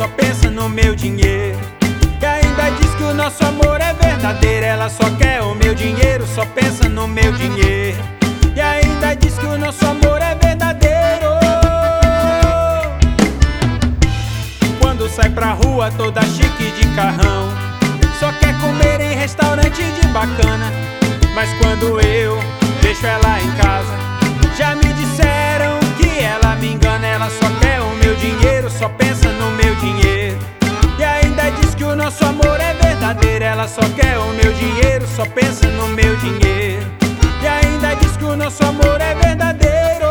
só pensa no meu dinheiro. E ainda diz que o nosso amor é verdadeiro. Ela só quer o meu dinheiro, só pensa no meu dinheiro. E ainda diz que o nosso amor é verdadeiro. Quando sai pra rua toda chique de carrão, só quer comer em restaurante de bacana. Mas quando eu deixo ela em casa, já me disseram que ela me engana. Ela só quer o meu dinheiro, só pensa no meu dinheiro. E ainda diz que o nosso amor é verdadeiro. Ela só quer o meu dinheiro, só pensa no meu dinheiro. E ainda diz que o nosso amor é verdadeiro.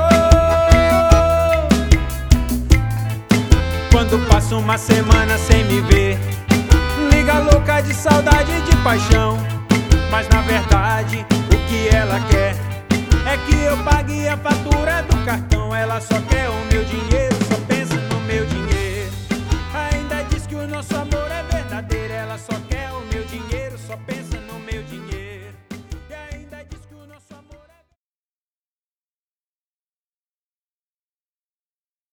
Quando passa uma semana sem me ver, liga louca de saudade e de paixão. Mas na verdade o que ela quer é que eu pague a fatura do cartão. Ela só quer o meu dinheiro,